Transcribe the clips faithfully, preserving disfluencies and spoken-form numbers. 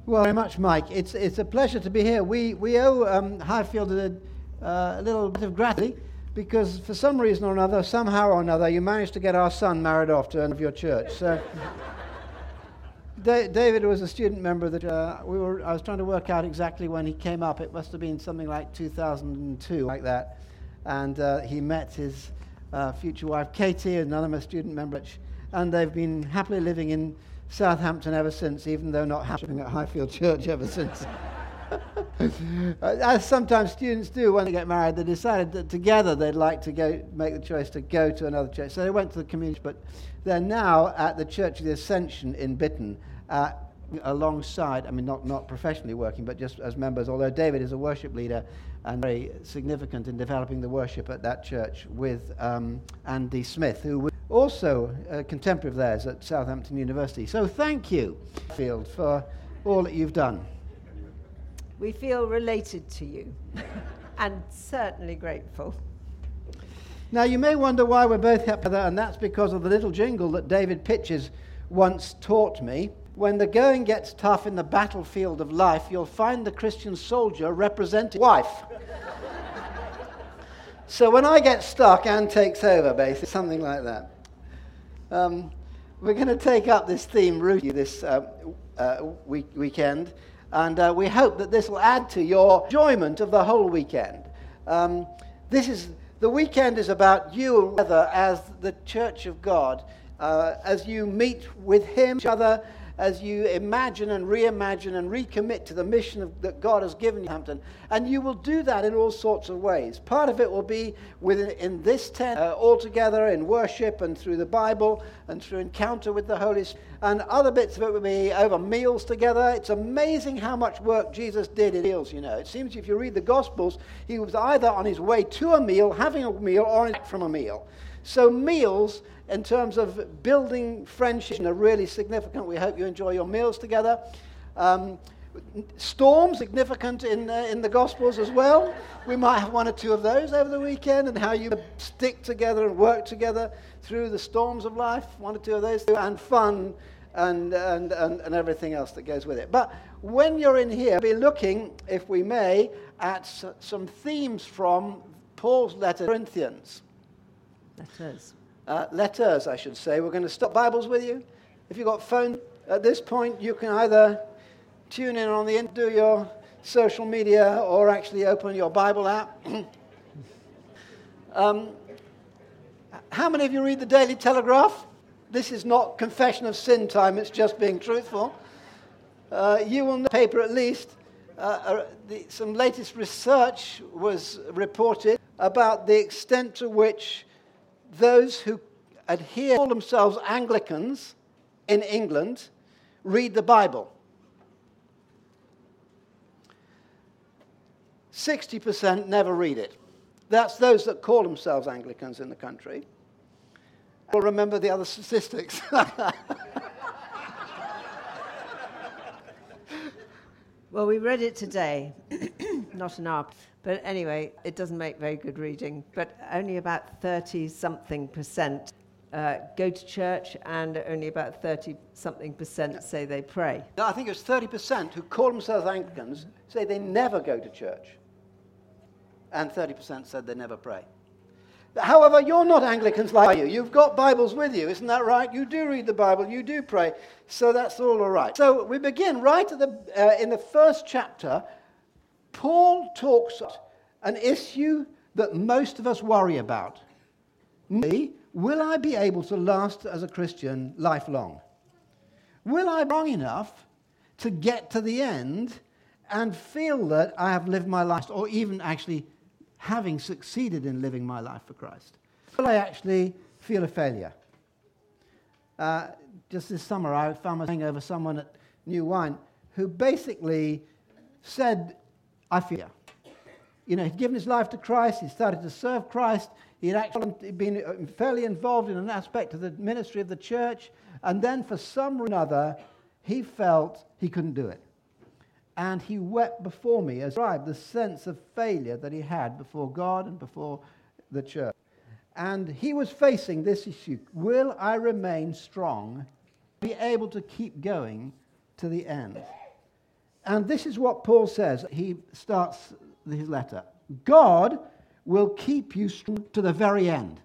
Well, very much, Mike. It's it's a pleasure to be here. We we owe um, Highfield a, uh, a little bit of gratitude because for some reason or another, somehow or another, you managed to get our son married off to one of your church. So, da- David was a student member that uh, we were. I was trying to work out exactly when he came up. It must have been something like two thousand two, like that. And uh, he met his uh, future wife, Katie, another student member, and they've been happily living in Southampton ever since, even though not happening at Highfield Church ever since. As sometimes students do when they get married, they decided that together they'd like to go make the choice to go to another church. So they went to the community, but they're now at the Church of the Ascension in Bitton, uh, alongside, I mean, not, not professionally working, but just as members, although David is a worship leader and very significant in developing the worship at that church with um, Andy Smith, who was also a contemporary of theirs at Southampton University. So thank you, Field, for all that you've done. We feel related to you and certainly grateful. Now, you may wonder why we're both here together, and that's because of the little jingle that David Pitches once taught me. When the going gets tough in the battlefield of life, you'll find the Christian soldier representing wife. So when I get stuck, Anne takes over, basically, something like that. Um, we're going to take up this theme, Rudy, this uh, uh, week, weekend, and uh, we hope that this will add to your enjoyment of the whole weekend. Um, this is the weekend is about you and together as the Church of God, uh, as you meet with Him, each other, as you imagine and reimagine and recommit to the mission of, that God has given you, Hampton. And you will do that in all sorts of ways. Part of it will be within in this tent, uh, all together in worship and through the Bible and through encounter with the Holy Spirit. And other bits of it will be over meals together. It's amazing how much work Jesus did in meals, you know. It seems if you read the Gospels, he was either on his way to a meal, having a meal, or back from a meal. So meals, in terms of building friendship, are really significant. We hope you enjoy your meals together. Um, storms, significant in uh, in the Gospels as well. We might have one or two of those over the weekend, and how you stick together and work together through the storms of life. One or two of those, and fun, and and and, and everything else that goes with it. But when you're in here, we'll be looking, if we may, at s- some themes from Paul's letter to Corinthians. Letters. Uh, letters, I should say. We're going to stop Bibles with you. If you've got phone at this point, you can either tune in on the internet, do your social media, or actually open your Bible app. um, how many of you read the Daily Telegraph? This is not confession of sin time, it's just being truthful. Uh, you will know the paper at least. Uh, uh, the, some latest research was reported about the extent to which those who adhere, call themselves Anglicans in England, read the Bible. sixty percent never read it. That's those that call themselves Anglicans in the country. We'll remember the other statistics. Well, we read it today, not an hour. But anyway, it doesn't make very good reading. But only about thirty-something percent uh, go to church, and only about thirty-something percent say they pray. No, I think it was thirty percent who call themselves Anglicans say they never go to church. And thirty percent said they never pray. However, you're not Anglicans like you. You've got Bibles with you, isn't that right? You do read the Bible, you do pray. So that's all all right. So we begin right at the uh, in the first chapter. Paul talks about an issue that most of us worry about. Me, will I be able to last as a Christian lifelong? Will I be long enough to get to the end and feel that I have lived my life, or even actually having succeeded in living my life for Christ? Will I actually feel a failure? Uh, just this summer, I found myself over someone at New Wine who basically said, I fear. You know, he'd given his life to Christ, he started to serve Christ, he'd actually been fairly involved in an aspect of the ministry of the church, and then for some reason or another, he felt he couldn't do it. And he wept before me as I described the sense of failure that he had before God and before the church. And he was facing this issue. Will I remain strong, be able to keep going to the end? And this is what Paul says. He starts his letter. God will keep you strong to the very end,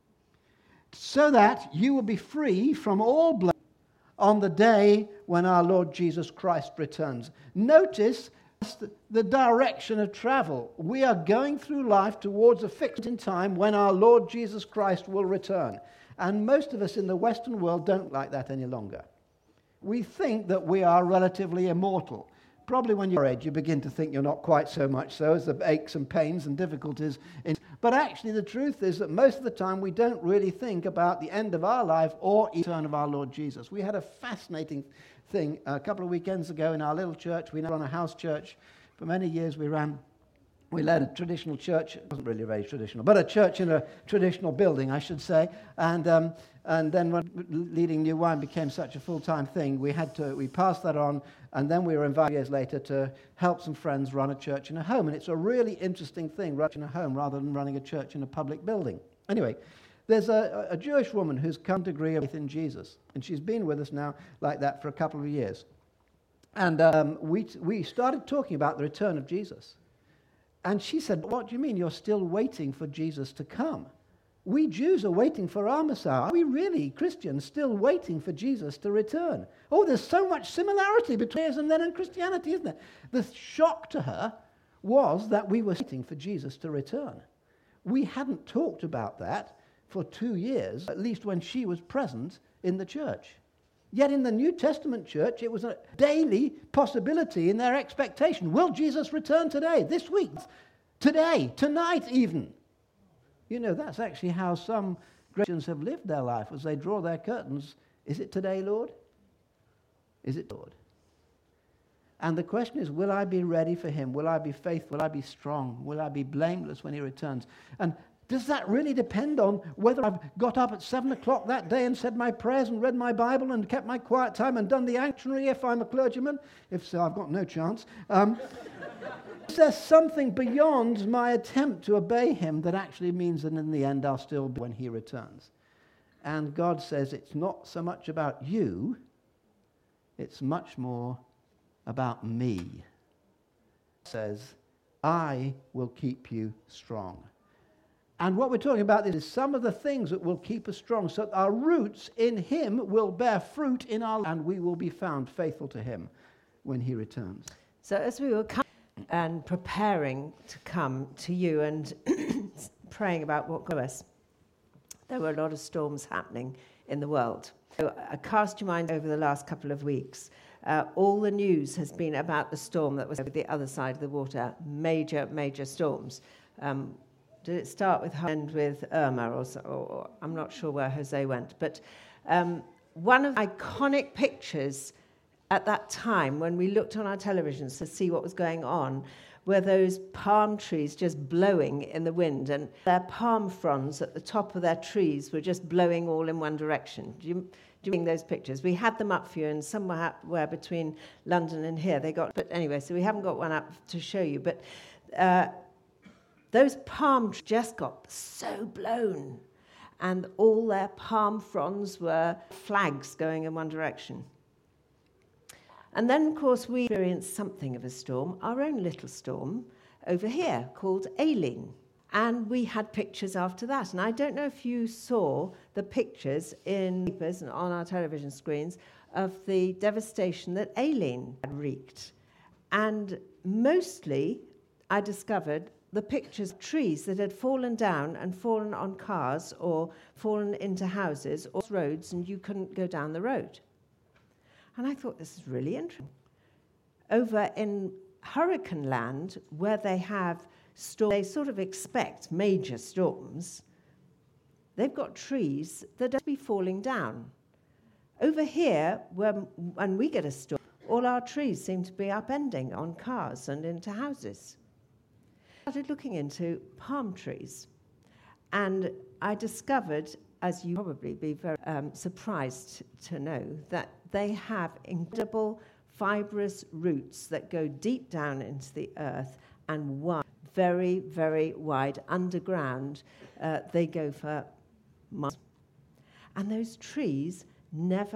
so that you will be free from all blame on the day when our Lord Jesus Christ returns. Notice the direction of travel. We are going through life towards a fixed in time when our Lord Jesus Christ will return. And most of us in the Western world don't like that any longer. We think that we are relatively immortal. Probably when you're age, you begin to think you're not quite so much so, as the aches and pains and difficulties. In... But actually the truth is that most of the time we don't really think about the end of our life or the return of our Lord Jesus. We had a fascinating thing a couple of weekends ago in our little church. We run a house church. For many years we ran, we led a traditional church. It wasn't really very traditional, but a church in a traditional building, I should say. And um, and then when leading New Wine became such a full-time thing, we had to we passed that on, and then we were invited years later to help some friends run a church in a home. And it's a really interesting thing, running a home rather than running a church in a public building. Anyway, there's a, a Jewish woman who's come to agree with faith in Jesus, and she's been with us now like that for a couple of years. And um, we we started talking about the return of Jesus. And she said, what do you mean you're still waiting for Jesus to come? We Jews are waiting for our Messiah. Are we really, Christians, still waiting for Jesus to return? Oh, there's so much similarity between us and then and Christianity, isn't there? The shock to her was that we were waiting for Jesus to return. We hadn't talked about that for two years, at least when she was present in the church. Yet in the New Testament church, it was a daily possibility in their expectation. Will Jesus return today, this week, today, tonight even? You know, that's actually how some Christians have lived their life as they draw their curtains. Is it today, Lord? Is it Lord? And the question is, will I be ready for him? Will I be faithful? Will I be strong? Will I be blameless when he returns? And does that really depend on whether I've got up at seven o'clock that day and said my prayers and read my Bible and kept my quiet time and done the sanctuary if I'm a clergyman? If so, I've got no chance. Um, is there something beyond my attempt to obey him that actually means that in the end I'll still be when he returns? And God says it's not so much about you, it's much more about me. He says, I will keep you strong. And what we're talking about is some of the things that will keep us strong, so that our roots in him will bear fruit in our life, and we will be found faithful to him when he returns. So as we were coming and preparing to come to you and praying about what goes us, there were a lot of storms happening in the world. So I cast your mind over the last couple of weeks. Uh, all the news has been about the storm that was over the other side of the water. Major, major storms. Um, Did it start with end with Irma, or, or, or I'm not sure where Jose went, but um, one of the iconic pictures at that time when we looked on our televisions to see what was going on were those palm trees just blowing in the wind, and their palm fronds at the top of their trees were just blowing all in one direction. Do you, do you mean those pictures? We had them up for you, and somewhere where between London and here they got, but anyway, so we haven't got one up to show you, but uh, those palm trees just got so blown, and all their palm fronds were flags going in one direction. And then, of course, we experienced something of a storm, our own little storm, over here, called Aileen. And we had pictures after that. And I don't know if you saw the pictures in papers and on our television screens of the devastation that Aileen had wreaked. And mostly, I discovered the pictures of trees that had fallen down and fallen on cars or fallen into houses or roads, and you couldn't go down the road. And I thought, this is really interesting. Over in hurricane land, where they have storms, they sort of expect major storms, they've got trees that don't be falling down. Over here, when, when we get a storm, all our trees seem to be upending on cars and into houses. I started looking into palm trees, and I discovered, as you probably be very um, surprised to know, that they have incredible fibrous roots that go deep down into the earth and wide, very, very wide underground. Uh, they go for miles. And those trees never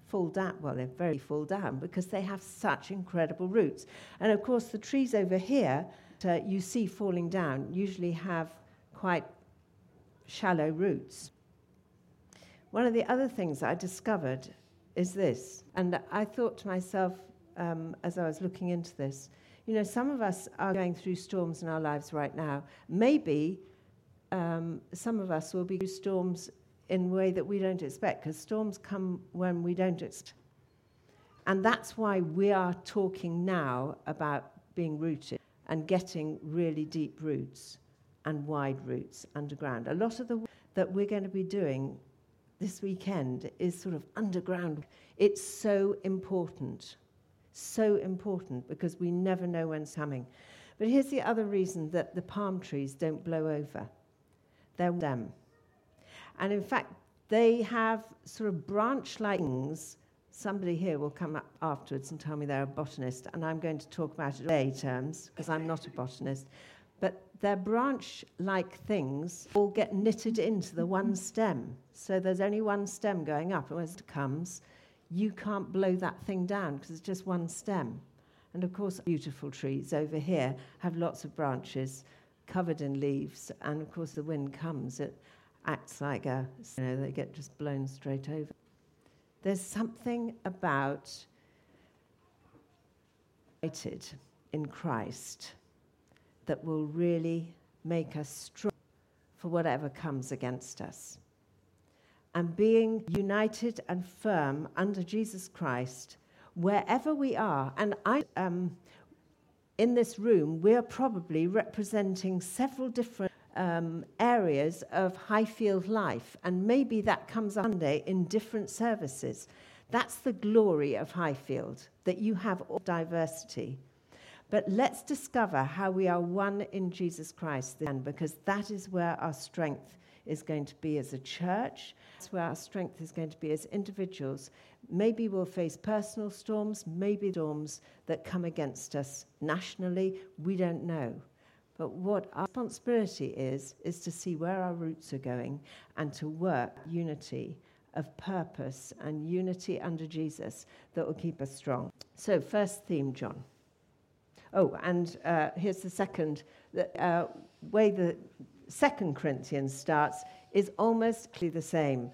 fall down. Well, they very fall down because they have such incredible roots. And of course, the trees over here uh, you see falling down usually have quite shallow roots. One of the other things I discovered is this, and I thought to myself um, as I was looking into this, you know, some of us are going through storms in our lives right now. Maybe um, some of us will be through storms in a way that we don't expect, because storms come when we don't expect. And that's why we are talking now about being rooted and getting really deep roots and wide roots underground. A lot of the work that we're going to be doing this weekend is sort of underground. It's so important, so important, because we never know when it's coming. But here's the other reason that the palm trees don't blow over. They're them. And in fact, they have sort of branch-like things. Somebody here will come up afterwards and tell me they're a botanist, and I'm going to talk about it in lay terms, because I'm not a botanist. But their branch-like things all get knitted into the one stem. So there's only one stem going up, and as it comes, you can't blow that thing down, because it's just one stem. And of course, beautiful trees over here have lots of branches covered in leaves, and of course the wind comes, it acts like a, you know, they get just blown straight over. There's something about united in Christ that will really make us strong for whatever comes against us. And being united and firm under Jesus Christ, wherever we are, and I, um, in this room, we're probably representing several different um, areas of Highfield life, and maybe that comes on Sunday in different services. That's the glory of Highfield, that you have all diversity. But let's discover how we are one in Jesus Christ then, because that is where our strength is going to be as a church. That's where our strength is going to be as individuals. Maybe we'll face personal storms, maybe storms that come against us nationally. We don't know. But what our responsibility is, is to see where our roots are going and to work unity of purpose and unity under Jesus that will keep us strong. So first theme, John. Oh, and uh, here's the second. The uh, way the Second Corinthians starts is almost the same.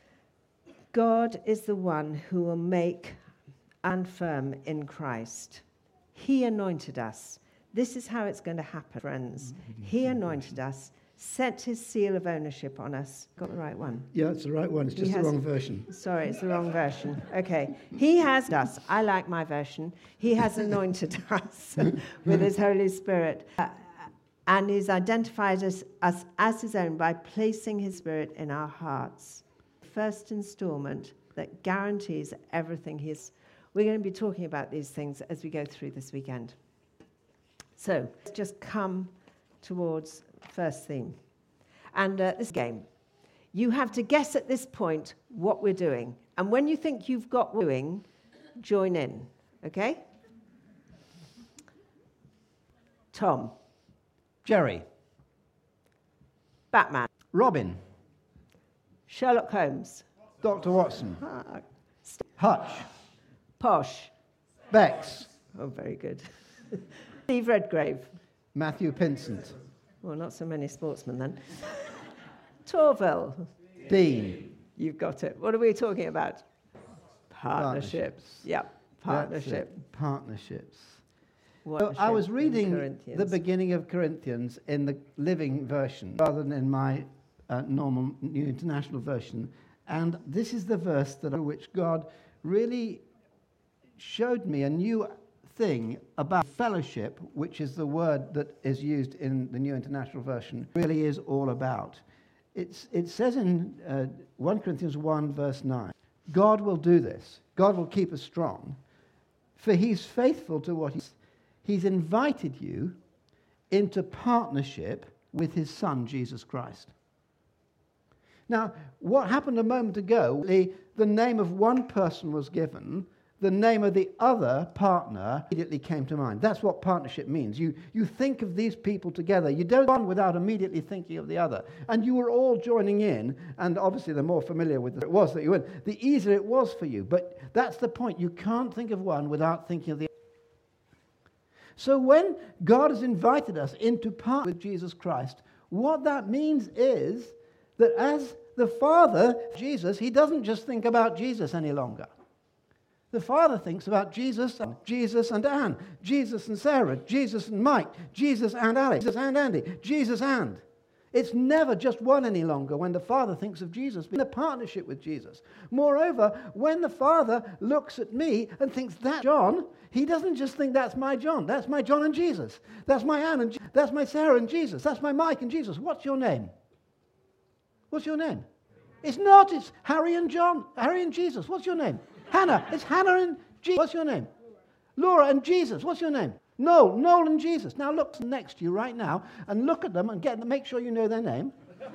God is the one who will make us firm in Christ. He anointed us. This is how it's going to happen, friends. He anointed us, set his seal of ownership on us. Got the right one? Yeah, it's the right one. It's just has, the wrong version. Sorry, it's the wrong version. Okay. He has us. I like my version. He has anointed us with his Holy Spirit. Uh, and he's identified us, us as his own by placing his Spirit in our hearts. First installment that guarantees everything he is. We're going to be talking about these things as we go through this weekend. So let's just come towards first theme. And uh, this game, you have to guess at this point what we're doing. And when you think you've got what we're doing, join in, okay? Tom. Jerry. Batman. Robin. Sherlock Holmes. Doctor Watson. Ah, Hutch. Posh. Bex. Oh, very good. Steve Redgrave. Matthew Pinsent. Well, not so many sportsmen then. Torville. Dean. You've got it. What are we talking about? Partnerships. Partnerships. Yep, partnership. Partnerships. What So I was reading Corinthians. the beginning of Corinthians in the Living Version rather than in my uh, normal New International Version, and this is the verse that which God really showed me a new thing about fellowship, which is the word that is used in the New International Version, really is all about. It's, it says in uh, First Corinthians one, verse nine, God will do this. God will keep us strong, for he's faithful to what he's He's invited you into partnership with his Son, Jesus Christ. Now, what happened a moment ago, the, the name of one person was given the name of the other partner immediately came to mind. That's what partnership means. You, you think of these people together. You don't one without immediately thinking of the other. And you were all joining in, and obviously the more familiar with it was that you were, the easier it was for you. But that's the point. You can't think of one without thinking of the other. So when God has invited us into part with Jesus Christ, what that means is that as the Father, Jesus, he doesn't just think about Jesus any longer. The Father thinks about Jesus, Jesus and Anne, Jesus and Sarah, Jesus and Mike, Jesus and Alex, Jesus and Andy, Jesus and. It's never just one any longer when the Father thinks of Jesus, in a partnership with Jesus. Moreover, when the Father looks at me and thinks, that's John, he doesn't just think that's my John. That's my John and Jesus. That's my Anne and Je- that's my Sarah and Jesus. That's my Mike and Jesus. What's your name? What's your name? It's not. It's Harry and John. Harry and Jesus. What's your name? Hannah. It's Hannah and Jesus. What's your name? Laura and Jesus. What's your name? Noel. Noel and Jesus. Now look next to you right now and look at them and get them, make sure you know their name.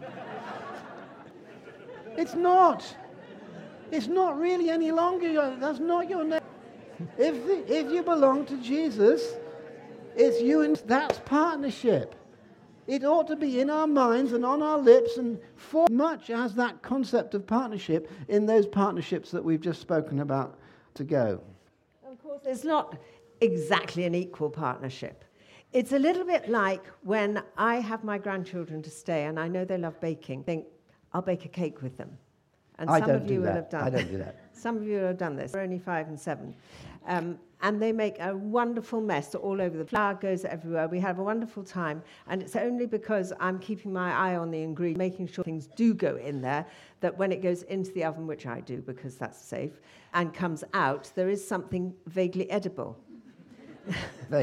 It's not. It's not really any longer. Your, that's not your name. If, the, if you belong to Jesus, it's you and that's partnership. It ought to be in our minds and on our lips and for much as that concept of partnership in those partnerships that we've just spoken about to go. Of course, it's not exactly an equal partnership. It's a little bit like when I have my grandchildren to stay and I know they love baking, think, I'll bake a cake with them. And I some don't of do you that. will have done I don't do that. Some of you will have done this. They're only five and seven. Um, and they make a wonderful mess all over. The flour goes everywhere. We have a wonderful time. And it's only because I'm keeping my eye on the ingredients, making sure things do go in there, that when it goes into the oven, which I do because that's safe, and comes out, there is something vaguely edible. The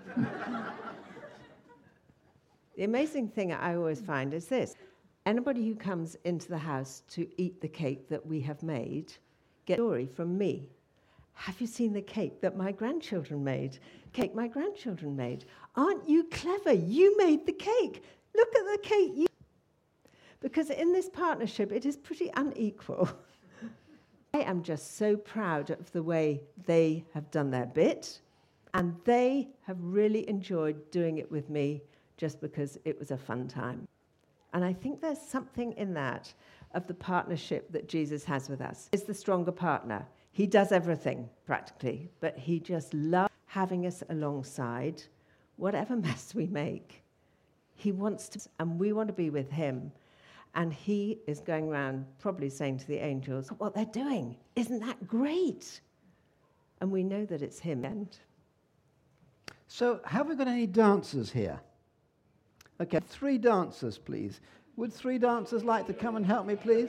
amazing thing I always find is this. Anybody who comes into the house to eat the cake that we have made gets a story from me. Have you seen the cake that my grandchildren made? Cake my grandchildren made. Aren't you clever? You made the cake. Look at the cake you... Because in this partnership, it is pretty unequal. I am just so proud of the way they have done their bit, and they have really enjoyed doing it with me just because it was a fun time. And I think there's something in that of the partnership that Jesus has with us. He's the stronger partner. He does everything, practically, but he just loves having us alongside, whatever mess we make. He wants to, and we want to be with him. And he is going around probably saying to the angels, what they're doing, isn't that great? And we know that it's him. So have we got any dancers here? Okay, three dancers, please. Would three dancers like to come and help me, please?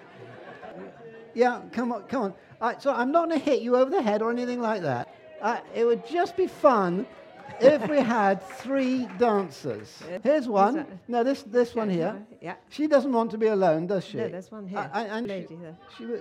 Yeah, come on, come on. All right, so I'm not going to hit you over the head or anything like that. Uh, it would just be fun if we had three dancers. Here's one. No, this this one here. Yeah. She doesn't want to be alone, does she? No, there's one here. I, I, and lady she, there. She would.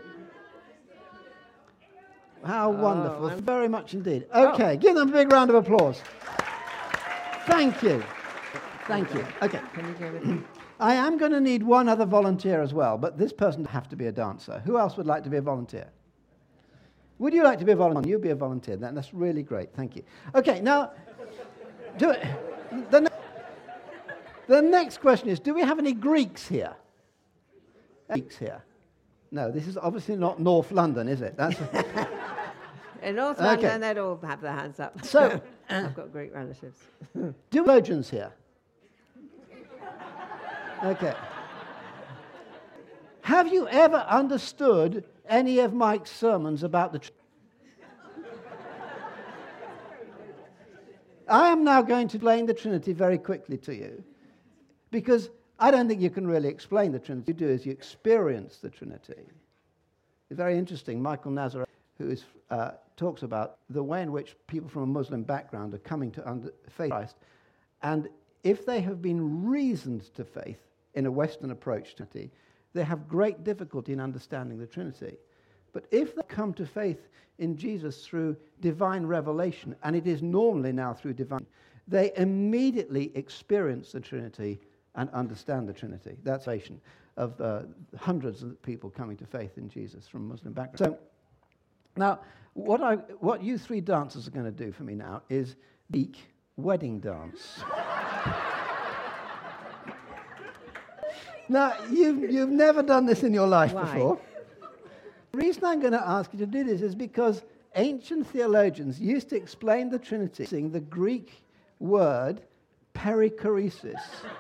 How Oh, wonderful! I'm- Very much indeed. Okay, give them a big round of applause. Thank you. Thank you. Okay. Can you go with me? I am going to need one other volunteer as well, but this person doesn't have to be a dancer. Who else would like to be a volunteer? Would you like to be a volunteer? You'd be a volunteer then. That's really great. Thank you. Okay, now, do it. The, ne- the next question is, do we have any Greeks here? Greeks here? No, this is obviously not North London, is it? That's In North Okay. London, they'd all have their hands up. So- I've got Greek relatives. Do theologians here? Okay. Have you ever understood any of Mike's sermons about the Trinity? I am now going to explain the Trinity very quickly to you, because I don't think you can really explain the Trinity. What you do is you experience the Trinity. It's very interesting. Michael Nazareth, who is, uh, talks about the way in which people from a Muslim background are coming to under, faith Christ, and if they have been reasoned to faith in a Western approach to Trinity, they have great difficulty in understanding the Trinity. But if they come to faith in Jesus through divine revelation, and it is normally now through divine, they immediately experience the Trinity and understand the Trinity. That's the foundation of uh, hundreds of people coming to faith in Jesus from Muslim background. So Now, what I, what you three dancers are going to do for me now is Greek wedding dance. Now, you've, you've never done this in your life Why? before. The reason I'm going to ask you to do this is because ancient theologians used to explain the Trinity using the Greek word perichoresis,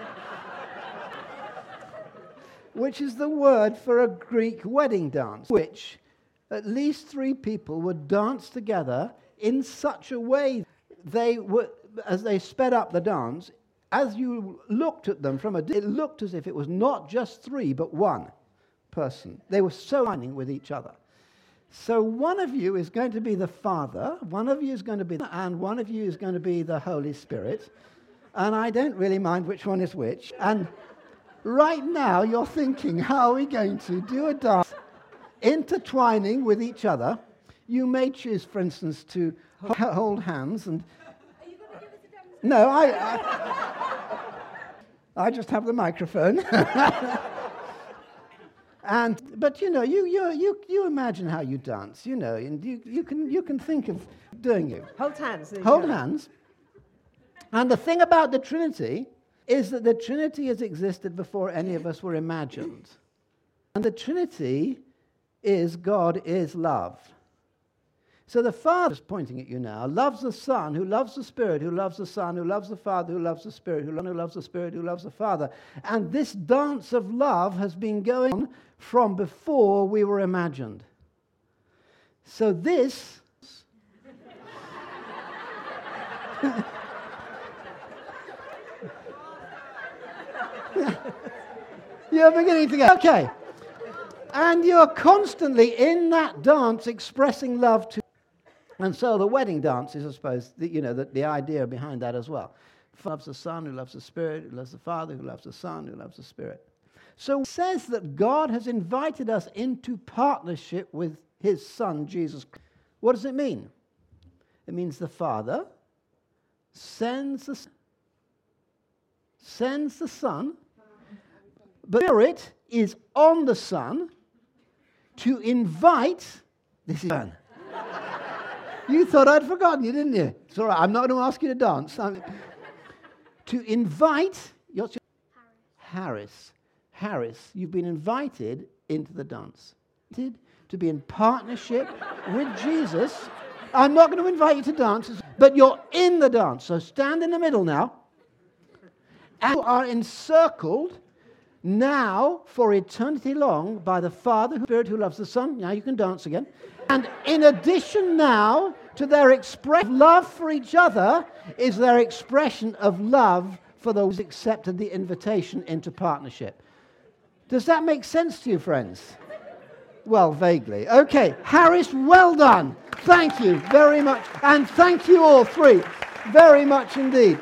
which is the word for a Greek wedding dance, which at least three people would dance together in such a way they were, as they sped up the dance, as you looked at them from a distance, it looked as if it was not just three, but one person. They were so aligning with each other. So one of you is going to be the Father, one of you is going to be, the, and one of you is going to be the Holy Spirit. And I don't really mind which one is which. And right now you're thinking, how are we going to do a dance intertwining with each other? You may choose, for instance, to hold hands and... Are you going to give us a demonstration? No, I, I, I just have the microphone. and but you know, you you you you imagine how you dance, you know, and you, you can you can think of doing it. Hold hands. Hold hands. And the thing about the Trinity is that the Trinity has existed before any of us were imagined. And the Trinity is God is love. So the Father is pointing at you now, loves the Son, who loves the Spirit, who loves the Son, who loves the Father, who loves the Spirit, who loves the Spirit, who loves the Father. And this dance of love has been going on from before we were imagined. So this... You're beginning to get... Okay. And you're constantly in that dance expressing love to... And so the wedding dance is, I suppose, the, you know, the, the idea behind that as well. Who loves the Son, who loves the Spirit, who loves the Father, who loves the Son, who loves the Spirit. So it says that God has invited us into partnership with his Son, Jesus Christ. What does it mean? It means the Father sends the, sends the Son, but the Spirit is on the Son to invite this is done. You thought I'd forgotten you, didn't you? It's all right, I'm not going to ask you to dance. I'm, to invite your Harris. Harris, you've been invited into the dance. To be in partnership with Jesus. I'm not going to invite you to dance, but you're in the dance. So stand in the middle now. And you are encircled now for eternity long by the Father, the Spirit who loves the Son. Now you can dance again. And in addition now to their expression of love for each other is their expression of love for those who accepted the invitation into partnership. Does that make sense to you, friends? Well, vaguely. Okay, Harris, well done. Thank you very much. And thank you all three very much indeed.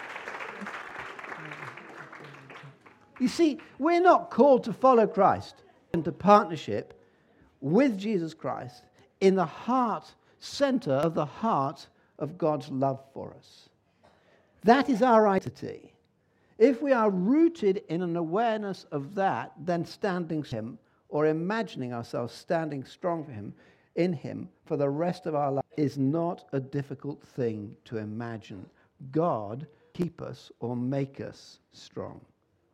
You see, we're not called to follow Christ into partnership with Jesus Christ in the heart, center of the heart of God's love for us. That is our identity. If we are rooted in an awareness of that, then standing for him or imagining ourselves standing strong for him, in him for the rest of our life is not a difficult thing to imagine. God keep us or make us strong.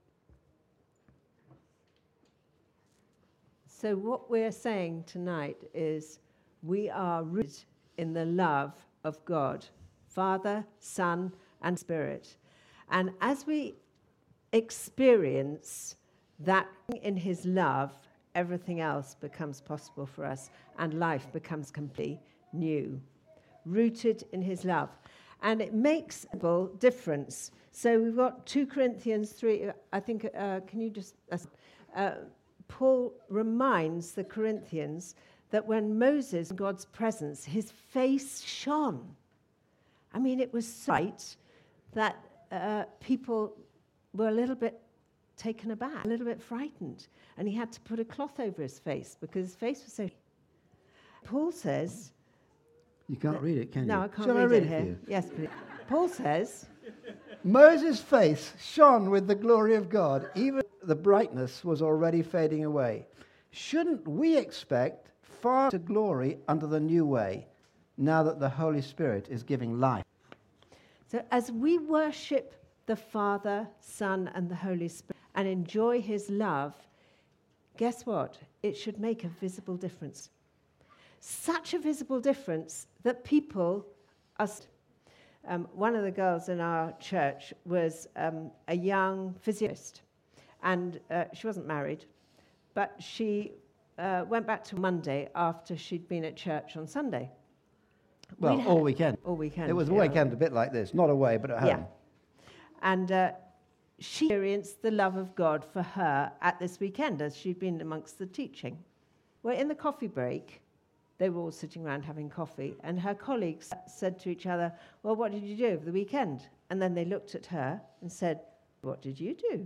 So what we're saying tonight is we are rooted in the love of God, Father, Son, and Spirit. And as we experience that in his love, everything else becomes possible for us and life becomes completely new, rooted in his love. And it makes a difference. So we've got two Corinthians three, I think, uh, can you just... Uh, Paul reminds the Corinthians that when Moses in God's presence, his face shone. I mean, it was so bright that uh, people were a little bit taken aback, a little bit frightened. And he had to put a cloth over his face because his face was so... Paul says... You can't read it, can you? No, I can't Shall read, I read it, it here. for you? Yes, please. Paul says... Moses' face shone with the glory of God. Even the brightness was already fading away. Shouldn't we expect far to glory under the new way, now that the Holy Spirit is giving life. So as we worship the Father, Son, and the Holy Spirit and enjoy his love, guess what? It should make a visible difference. Such a visible difference that people are... St- um, one of the girls in our church was um, a young physiologist, and uh, she wasn't married, but she uh, went back to Monday after she'd been at church on Sunday. Well, all weekend. All weekend. It was a yeah. weekend a bit like this, not away, but at home. Yeah. And uh, she experienced the love of God for her at this weekend as she'd been amongst the teaching. Well, in the coffee break, they were all sitting around having coffee, and her colleagues said to each other, well, what did you do over the weekend? And then they looked at her and said, what did you do?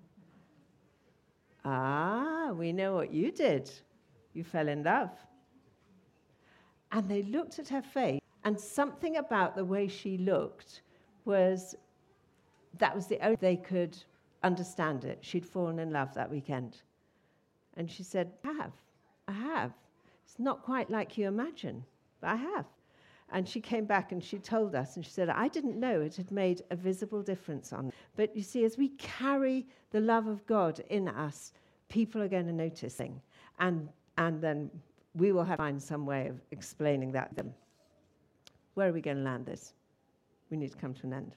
Ah, we know what you did. You fell in love. And they looked at her face, and something about the way she looked was, that was the only way they could understand it. She'd fallen in love that weekend. And she said, I have, I have. It's not quite like you imagine, but I have. And she came back and she told us, and she said, I didn't know it had made a visible difference on me. But you see, as we carry the love of God in us, people are going to notice things. And, and then we will have to find some way of explaining that to them. Where are we going to land this? We need to come to an end.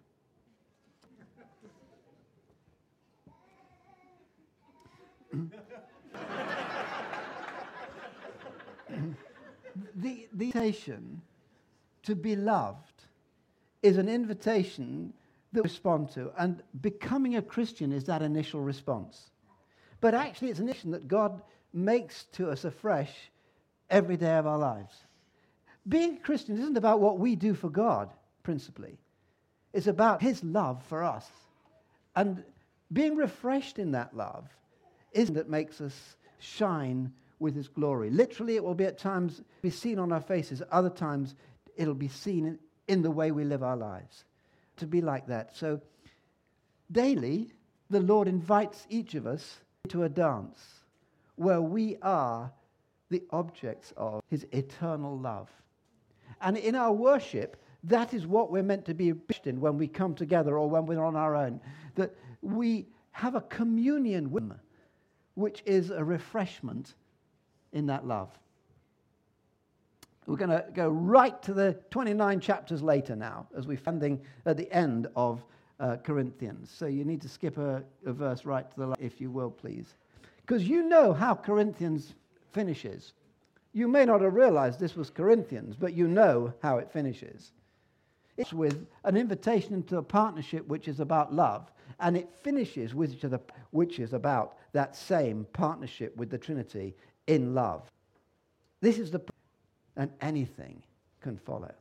the, the invitation to be loved is an invitation that we respond to, and becoming a Christian is that initial response. But actually it's an invitation that God makes to us afresh every day of our lives. Being a Christian isn't about what we do for God, principally. It's about his love for us. And being refreshed in that love isn't that makes us shine with his glory. Literally, it will be at times be seen on our faces. Other times, it'll be seen in, in the way we live our lives. To be like that. So, daily, the Lord invites each of us to a dance where we are the objects of his eternal love. And in our worship, that is what we're meant to be in when we come together or when we're on our own. That we have a communion with him, which is a refreshment in that love. We're going to go right to the twenty-nine chapters later now, as we're funding at the end of uh, Corinthians. So you need to skip a, a verse right to the left, if you will, please. Because you know how Corinthians finishes. You may not have realized this was Corinthians, but you know how it finishes. It's with an invitation into a partnership which is about love, and it finishes with each other, which is about that same partnership with the Trinity in love. This is the, and anything can follow.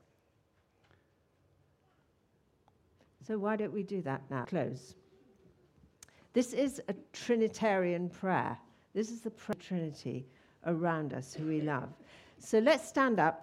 So why don't we do that now? Close. This is a Trinitarian prayer. This is the prayer of Trinity around us who we love. So let's stand up.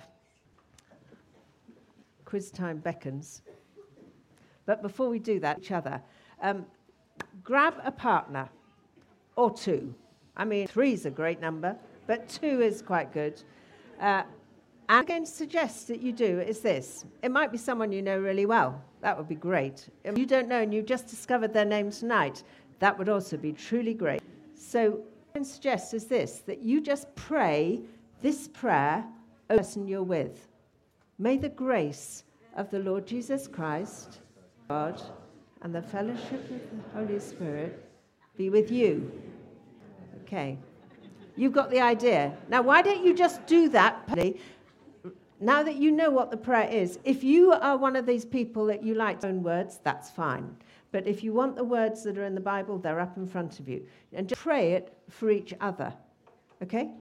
Quiz time beckons. But before we do that, each other, um, grab a partner or two. I mean, three is a great number, but two is quite good. Uh, and I'm going to suggest that you do is this. It might be someone you know really well. That would be great. If you don't know and you just discovered their name tonight, that would also be truly great. So what I can suggest is this, that you just pray this prayer over the person you're with. May the grace of the Lord Jesus Christ, God, and the fellowship of the Holy Spirit be with you. Okay. You've got the idea. Now, why don't you just do that? Now that you know what the prayer is, if you are one of these people that you like your own words, that's fine. But if you want the words that are in the Bible, they're up in front of you. And just pray it for each other. Okay?